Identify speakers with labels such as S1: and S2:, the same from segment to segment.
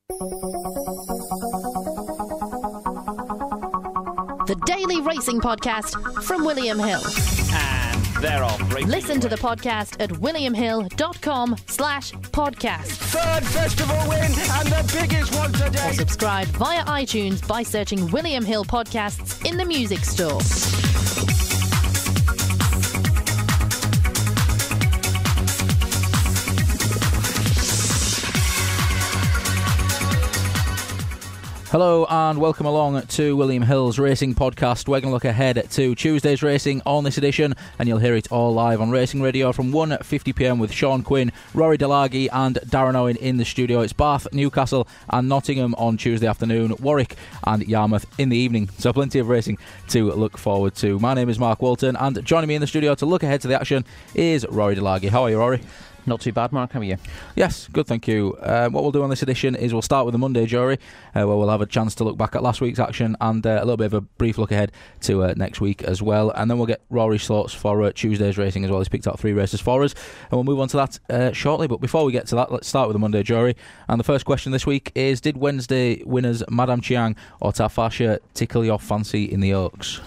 S1: The Daily Racing Podcast from William Hill.
S2: And they're off.
S1: Listen to the podcast at williamhill.com/podcast.
S2: Third festival win and the biggest one today.
S1: Or subscribe via iTunes by searching William Hill Podcasts in the music store.
S3: Hello and welcome along to William Hill's Racing Podcast. We're going to look ahead to Tuesday's racing on this edition, and you'll hear it all live on Racing Radio from 1:50pm with Sean Quinn, Rory Delaghi and Darren Owen in the studio. It's Bath, Newcastle and Nottingham on Tuesday afternoon, Warwick and Yarmouth in the evening. So plenty of racing to look forward to. My name is Mark Walton, and joining me in the studio to look ahead to the action is Rory Delaghi. How are you, Rory?
S4: Not too bad, Mark. How are you?
S3: Yes, good, thank you. What we'll do on this edition is we'll start with the Monday jury, where we'll have a chance to look back at last week's action and a little bit of a brief look ahead to next week as well. And then we'll get Rory's thoughts for Tuesday's racing as well. He's picked out 3 races for us, and we'll move on to that shortly. But before we get to that, let's start with the Monday jury. And the first question this week is, did Wednesday winners Madame Chiang or Tarfasha tickle your fancy in the Oaks?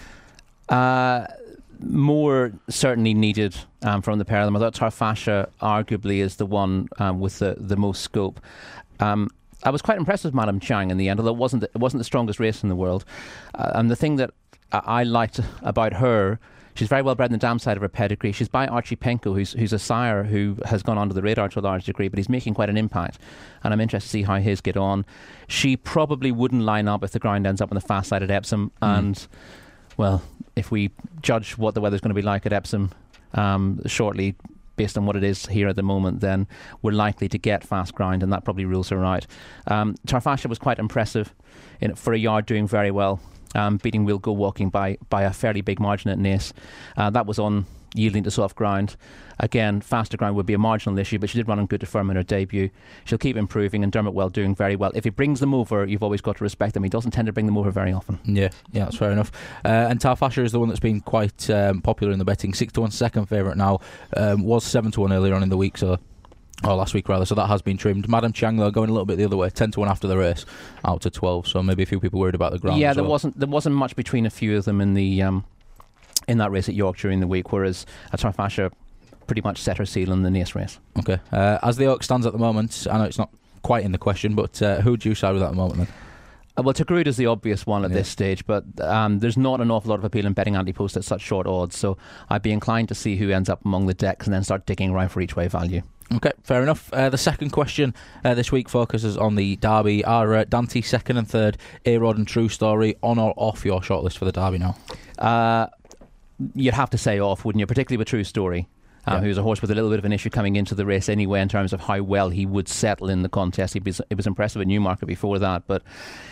S4: More certainly needed from the pair of them. I thought Tarfasha arguably is the one with the most scope. I was quite impressed with Madame Chiang in the end, although it wasn't the strongest race in the world. And the thing that I liked about her, she's very well bred in the dam side of her pedigree. She's by Archie Penko, who's a sire who has gone onto the radar to a large degree, but he's making quite an impact. And I'm interested to see how his get on. She probably wouldn't line up if the ground ends up on the fast side at Epsom. And, well, if we judge what the weather's going to be like at Epsom shortly, based on what it is here at the moment, then we're likely to get fast ground, and that probably rules her out. Tarfasha was quite impressive for a yard, doing very well, beating We'll Go Walking by a fairly big margin at Naas. That was on yielding to soft ground. Again, faster ground would be a marginal issue, but she did run on good to firm in her debut. She'll keep improving, and Dermot Well doing very well. If he brings them over, you've always got to respect them. He doesn't tend to bring them over very often. Yeah,
S3: that's fair enough. And Tarfasha is the one that's been quite popular in the betting. 6-1 second favourite now. Was 7-1 earlier on in the week, or last week rather, so that has been trimmed. Madame Chiang, though, going a little bit the other way, 10-1 after the race, out to 12, so maybe a few people worried about the ground.
S4: Yeah, there wasn't much between a few of them in the in that race at York during the week, whereas Tarfasha pretty much set her seal in the Naas race.
S3: Okay. As the Oak stands at the moment, I know it's not quite in the question, but who do you side with at the moment then?
S4: Well, Takrud is the obvious one at this stage, but there's not an awful lot of appeal in betting anti-post at such short odds, so I'd be inclined to see who ends up among the decks and then start digging around for each way value.
S3: Okay, fair enough. The second question this week focuses on the Derby. Are Dante second and third, A-Rod and True Story on or off your shortlist for the Derby now?
S4: You'd have to say off, wouldn't you? Particularly with True Story. Who's a horse with a little bit of an issue coming into the race anyway in terms of how well he would settle in the contest. It was impressive at Newmarket before that, but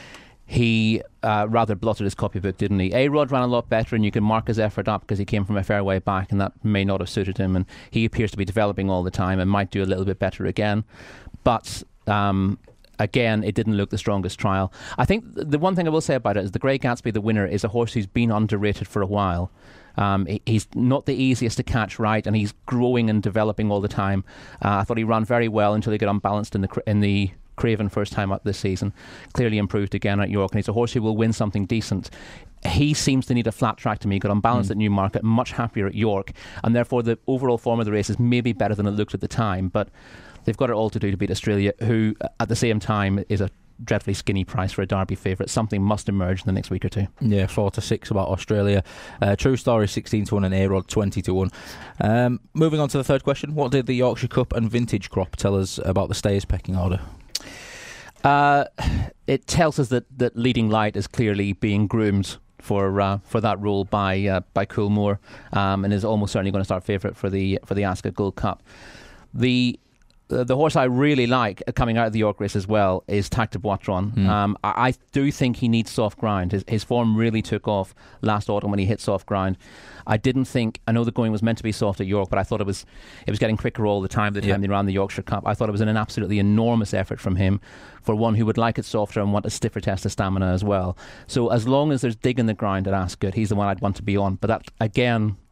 S4: he rather blotted his copybook, didn't he? A-Rod ran a lot better, and you can mark his effort up because he came from a fair way back, and that may not have suited him, and he appears to be developing all the time and might do a little bit better again. But again, it didn't look the strongest trial. I think the one thing I will say about it is the Grey Gatsby, the winner, is a horse who's been underrated for a while. He's not the easiest to catch right, and he's growing and developing all the time. I thought he ran very well until he got unbalanced in the Craven first time up this season. Clearly improved again at York, and he's a horse who will win something decent. He seems to need a flat track to me. He got unbalanced at Newmarket, much happier at York, and therefore the overall form of the race is maybe better than it looked at the time, but they've got it all to do to beat Australia, who at the same time is a dreadfully skinny price for a Derby favourite. Something must emerge in the next week or two. Yeah,
S3: 4-6 about Australia. True Story 16-1 and A-Rod 20-1. Moving on to the third question, what did the Yorkshire Cup and Vintage Crop tell us about the stayers pecking order?
S4: It tells us that Leading Light is clearly being groomed for that role by Coolmore, and is almost certainly going to start favourite for the Ascot Gold Cup. The horse I really like coming out of the York race as well is Tac de Boitron. I do think he needs soft ground. His form really took off last autumn when he hit soft ground. I know the going was meant to be soft at York, but I thought it was getting quicker all the time they ran the Yorkshire Cup. I thought it was an absolutely enormous effort from him for one who would like it softer and want a stiffer test of stamina as well. So as long as there's dig in the ground at Ascot, he's the one I'd want to be on. But that, again,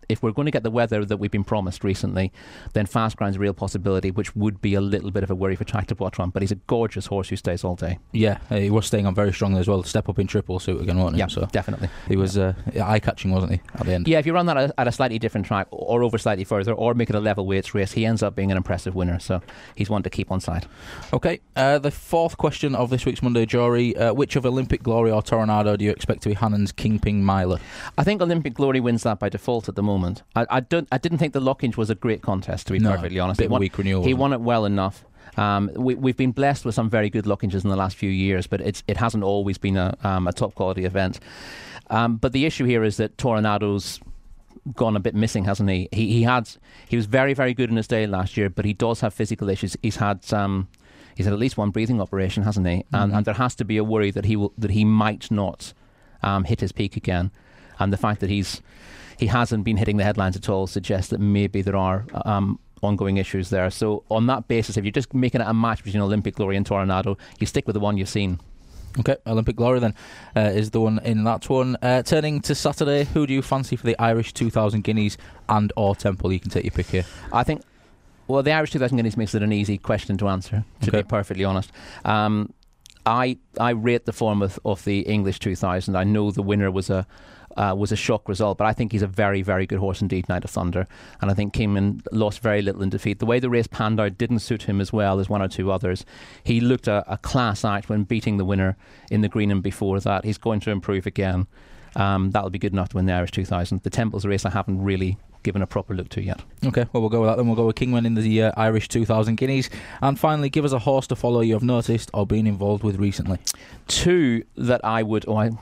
S4: if we're going to get the weather that we've been promised recently, then Fast Ground's a real possibility, which would be a little bit of a worry for Tractor Poitron. But he's a gorgeous horse who stays all day.
S3: Yeah, he was staying on very strongly as well. Step up in triple suit again, wasn't he?
S4: Yeah,
S3: so
S4: definitely.
S3: He was eye-catching, wasn't he, at the end?
S4: Yeah, if you run that at a slightly different track or over slightly further or make it a level weights race, he ends up being an impressive winner. So he's one to keep on side.
S3: Okay, the fourth question of this week's Monday Jury, which of Olympic Glory or Toronado do you expect to be Hannon's Kingpin Miler?
S4: I think Olympic Glory wins that by default at the moment. I didn't think the Lockage was a great contest, to be perfectly honest.
S3: Bit of a weak renewal.
S4: He won it well enough. We've been blessed with some very good Lockages in the last few years, but it hasn't always been a top quality event. But the issue here is that Toronado's gone a bit missing, hasn't he? He was very, very good in his day last year, but he does have physical issues. He's had at least one breathing operation, hasn't he? And there has to be a worry that he might not hit his peak again. And the fact that he hasn't been hitting the headlines at all suggests that maybe there are ongoing issues there. So on that basis, if you're just making it a match between Olympic Glory and Toronado, you stick with the one you've seen.
S3: Okay, Olympic Glory then is the one in that one. Turning to Saturday, who do you fancy for the Irish 2,000 Guineas and or Temple? You can take your pick here.
S4: I think, well, the Irish 2,000 Guineas makes it an easy question to answer, to be perfectly honest. I rate the form of the English 2,000. I know the winner was a shock result, but I think he's a very, very good horse indeed, Night of Thunder. And I think Kingman lost very little in defeat. The way the race panned out didn't suit him as well as one or two others. He looked a class act when beating the winner in the Greenham before that. He's going to improve again. That'll be good enough to win the Irish 2,000. The Temple's race I haven't really given a proper look to yet. Okay,
S3: well, we'll go with that then. We'll go with Kingman in the Irish 2,000 Guineas. And finally, give us a horse to follow you have noticed or been involved with recently.
S4: Two that I would...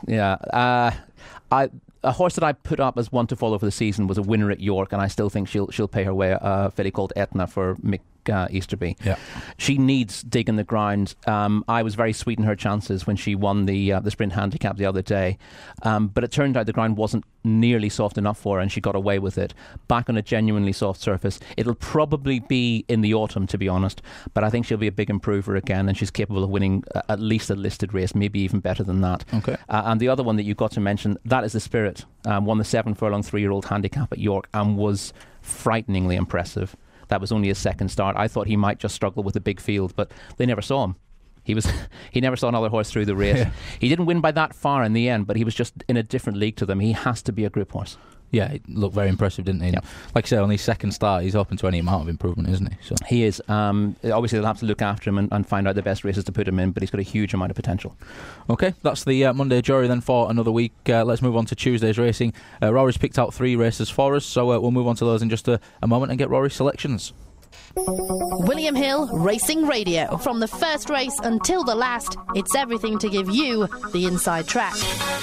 S4: a horse that I put up as one to follow for the season was a winner at York, and I still think she'll pay her way. A filly called Etna for Mick Easterby.
S3: Yeah.
S4: She needs digging the ground. I was very sweet in her chances when she won the sprint handicap the other day, but it turned out the ground wasn't nearly soft enough for her, and she got away with it. Back on a genuinely soft surface. It'll probably be in the autumn, to be honest, but I think she'll be a big improver again, and she's capable of winning at least a listed race, maybe even better than that.
S3: Okay.
S4: And the other one that you've got to mention, that is the Spirit. Won the 7 furlong 3-year-old handicap at York and was frighteningly impressive. That was only his second start. I thought he might just struggle with a big field, but they never saw him. He never saw another horse through the race. Yeah. He didn't win by that far in the end, but he was just in a different league to them. He has to be a group horse.
S3: Yeah, it looked very impressive, didn't he?
S4: Yeah.
S3: Like I said, on his second start, he's open to any amount of improvement, isn't he? So
S4: he is. Obviously, they'll have to look after him and find out the best races to put him in, but he's got a huge amount of potential. Okay,
S3: that's the Monday Jury then for another week. Let's move on to Tuesday's racing. Rory's picked out 3 races for us, so we'll move on to those in just a moment and get Rory's selections.
S1: William Hill Racing Radio. From the first race until the last, it's everything to give you the inside track.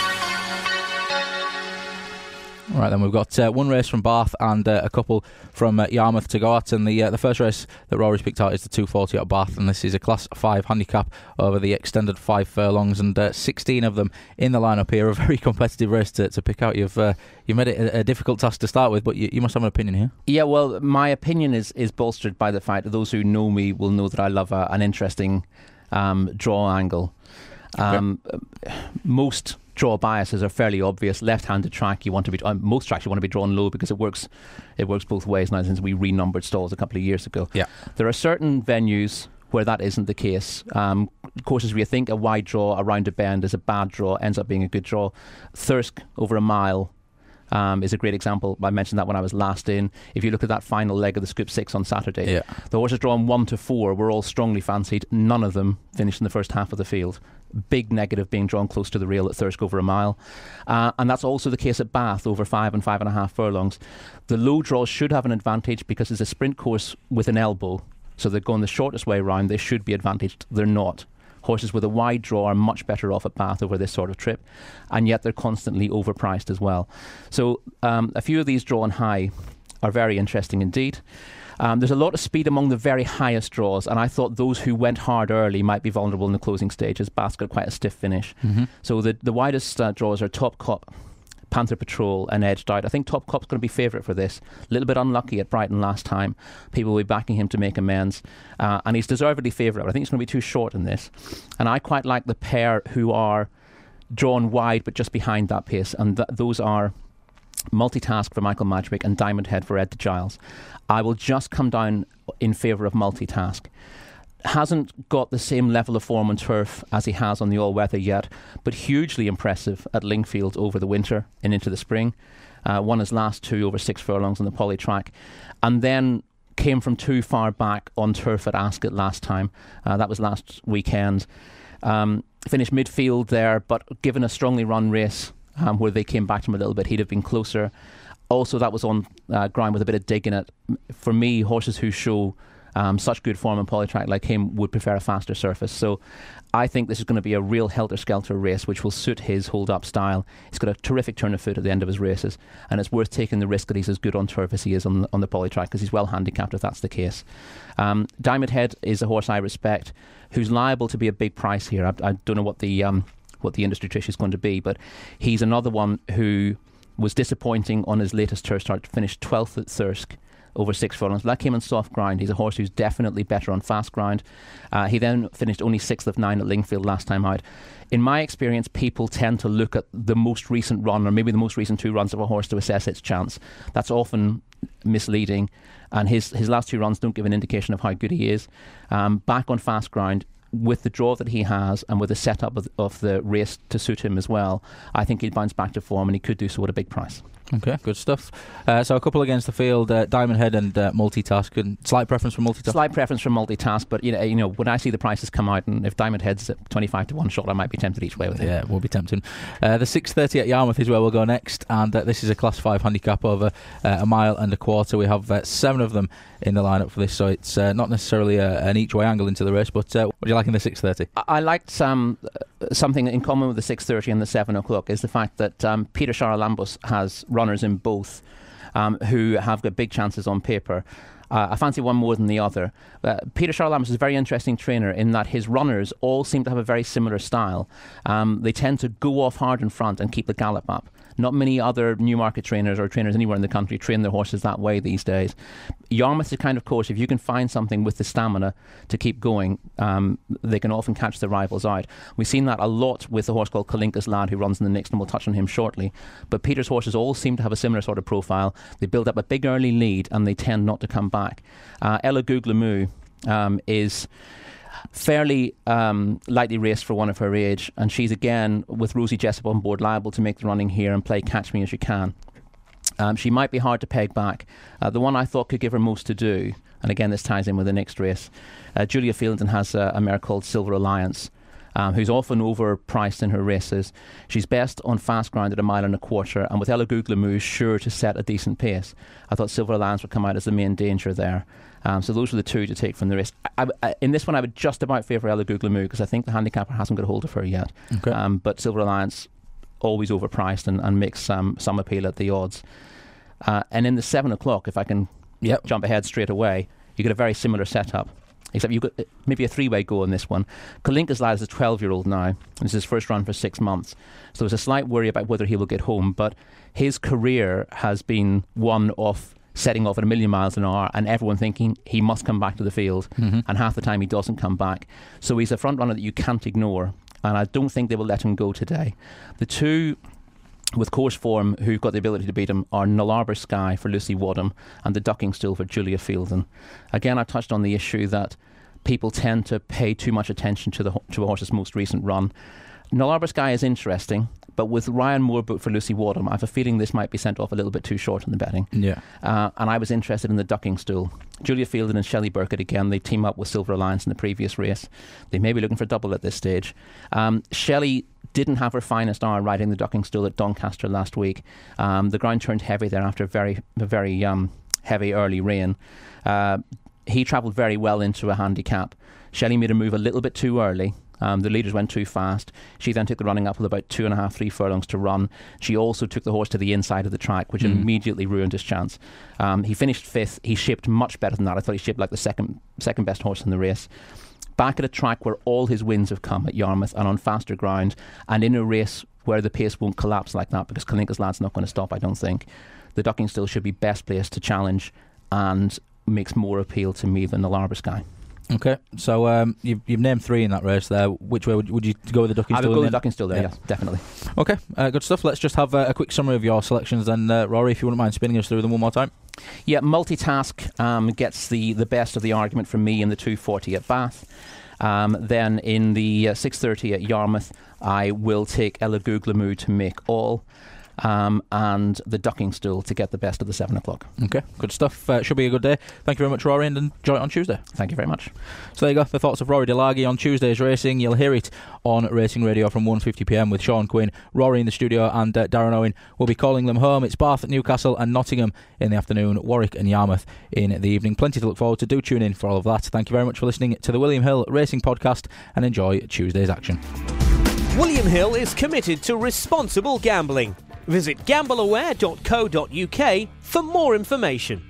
S3: All right, then we've got one race from Bath and a couple from Yarmouth to go at. And the first race that Rory's picked out is the 240 at Bath, and this is a Class 5 handicap over the extended 5 furlongs, and 16 of them in the lineup here. A very competitive race to pick out. You've made it a difficult task to start with, but you must have an opinion here.
S4: Yeah, well, my opinion is bolstered by the fact that those who know me will know that I love an interesting draw angle. Most draw biases are fairly obvious. Left-handed track, you want to be most tracks you want to be drawn low because it works both ways now since we renumbered stalls a couple of years ago.
S3: Yeah.
S4: There are certain venues where that isn't the case. Courses where you think a wide draw around a bend is a bad draw ends up being a good draw. Thirsk over a mile is a great example. I mentioned that when I was last in. If you look at that final leg of the Scoop 6 on Saturday, the horses drawn 1 to 4 were all strongly fancied. None of them finished in the first half of the field. Big negative being drawn close to the rail at Thirsk over a mile. And that's also the case at Bath over 5 and 5.5 furlongs. The low draws should have an advantage because it's a sprint course with an elbow. So they're going the shortest way around. They should be advantaged. They're not. Horses with a wide draw are much better off at Bath over this sort of trip, and yet they're constantly overpriced as well. So a few of these drawn high are very interesting indeed. There's a lot of speed among the very highest draws, and I thought those who went hard early might be vulnerable in the closing stages. Bath's got quite a stiff finish. Mm-hmm. So the widest draws are Top Cop, Panther Patrol and Edged Out. I think Top Cop's going to be favourite for this. A little bit unlucky at Brighton last time. People will be backing him to make amends. And he's deservedly favourite. I think he's going to be too short in this. And I quite like the pair who are drawn wide but just behind that pace. And those are Multitask for Michael Madgwick, and Diamond Head for Ed Giles. I will just come down in favour of Multitask. Hasn't got the same level of form on turf as he has on the all-weather yet, but hugely impressive at Lingfield over the winter and into the spring. Won his last 2 over 6 furlongs on the poly track, and then came from too far back on turf at Ascot last time. That was last weekend. Finished midfield there, but given a strongly run race where they came back to him a little bit, he'd have been closer. Also, that was on ground with a bit of dig in it. For me, horses who show such good form on polytrack like him would prefer a faster surface. So I think this is going to be a real helter-skelter race, which will suit his hold-up style. He's got a terrific turn of foot at the end of his races, and it's worth taking the risk that he's as good on turf as he is on the polytrack, because he's well handicapped if that's the case. Diamond Head is a horse I respect, who's liable to be a big price here. I don't know what the industry trish is going to be, but he's another one who was disappointing on his latest tour start, finished 12th at Thirsk over 6 furlongs. That came on soft ground. He's a horse who's definitely better on fast ground. He then finished only 6th of 9 at Lingfield last time out. In my experience, people tend to look at the most recent run, or maybe the most recent 2 runs of a horse, to assess its chance. That's often misleading, and his last 2 runs don't give an indication of how good he is. Back on fast ground, with the draw that he has and with the setup of the race to suit him as well, I think he'd bounce back to form, and he could do so at a big price.
S3: Okay, good stuff. So a couple against the field, Diamond Head and Multitask. And slight preference for Multitask? Slight preference for
S4: Multitask, but you know, when I see the prices come out, and if Diamond Head's at 25 to 1 shot, I might be tempted each way with him.
S3: Yeah, it will be tempting. The 6:30 at Yarmouth is where we'll go next, and this is a Class 5 handicap over a mile and a quarter. We have 7 of them in the lineup for this, so it's not necessarily an each-way angle into the race, but what do you like in the 6:30?
S4: I liked something in common with the 6:30 and the 7 o'clock is the fact that Peter Charalambos has runners in both who have got big chances on paper. I fancy one more than the other. Peter Charalambos is a very interesting trainer in that his runners all seem to have a very similar style. They tend to go off hard in front and keep the gallop up. Not many other Newmarket trainers or trainers anywhere in the country train their horses that way these days. Yarmouth is the kind of course, if you can find something with the stamina to keep going, they can often catch the rivals out. We've seen that a lot with a horse called Kalinka's Lad, who runs in the Nixon, and we'll touch on him shortly. But Peter's horses all seem to have a similar sort of profile. They build up a big early lead and they tend not to come back. Ella Googlamoo is fairly lightly raced for one of her age, and she's again, with Rosie Jessup on board, liable to make the running here and play catch me as you can. She might be hard to peg back. The one I thought could give her most to do, and again this ties in with the next race, Julia Fielding has a mare called Silver Alliance, who's often overpriced in her races. She's best on fast ground at a mile and a quarter, and with Ella Googlamoo sure to set a decent pace. I thought Silver Alliance would come out as the main danger there. So those were the 2 to take from the race. In this one, I would just about favour Ella Googlamoo, because I think the handicapper hasn't got a hold of her yet. Okay. But Silver Alliance, always overpriced and makes some appeal at the odds. And in the 7 o'clock, if I can jump ahead straight away, you get a very similar setup. Except you've got maybe a 3-way go on this one. Kalinka's Lad is a 12-year-old now. And this is his first run for 6 months. So there's a slight worry about whether he will get home. But his career has been one of setting off at 1,000,000 miles an hour and everyone thinking he must come back to the field. Mm-hmm. And half the time he doesn't come back. So he's a front runner that you can't ignore. And I don't think they will let him go today. The 2 with course form who've got the ability to beat him are Nullarbor Sky for Lucy Wadham and the Ducking Stool for Julia Fielding. Again, I touched on the issue that people tend to pay too much attention to a horse's most recent run. Nullarbor Sky is interesting, but with Ryan Moore booked for Lucy Wadham, I have a feeling this might be sent off a little bit too short in the betting. Yeah. And I was interested in the Ducking Stool. Julia Fielding and Shelley Burkett again, they team up with Silver Alliance in the previous race. They may be looking for double at this stage. Shelley didn't have her finest hour riding the Ducking Stool at Doncaster last week. The ground turned heavy there after a very heavy early rain. He travelled very well into a handicap. Shelley made a move a little bit too early. The leaders went too fast. She then took the running up with about 2.5, 3 furlongs to run. She also took the horse to the inside of the track, which immediately ruined his chance. He finished 5th. He shaped much better than that. I thought he shaped like the second best horse in the race. Back at a track where all his wins have come at Yarmouth and on faster ground, and in a race where the pace won't collapse like that, because Kalinka's Lad's not going to stop, I don't think. The Ducking Stool should be best placed to challenge and makes more appeal to me than the Nullarbor Sky.
S3: Okay, so you've named 3 in that race there. Which way would you go with the Ducking
S4: I
S3: Stool?
S4: would go with the Ducking Stool there, yes, definitely.
S3: Okay, good stuff. Let's just have a quick summary of your selections then, Rory, if you wouldn't mind spinning us through them one more time.
S4: Yeah, Multitask gets the best of the argument from me in the 240 at Bath. Then in the 6:30 at Yarmouth, I will take Ella Googlamoo to make all. And the Ducking Stool to get the best of the 7 o'clock.
S3: Okay, good stuff. Should be a good day. Thank you very much, Rory, and enjoy it on Tuesday.
S4: Thank you very much.
S3: So there you go, the thoughts of Rory Delagi on Tuesday's racing. You'll hear it on Racing Radio from 1:50pm with Sean Quinn, Rory in the studio, and Darren Owen will be calling them home. It's Bath, Newcastle and Nottingham in the afternoon, Warwick and Yarmouth in the evening. Plenty to look forward to. Do tune in for all of that. Thank you very much for listening to the William Hill Racing Podcast and enjoy Tuesday's action.
S5: William Hill is committed to responsible gambling. Visit gambleaware.co.uk for more information.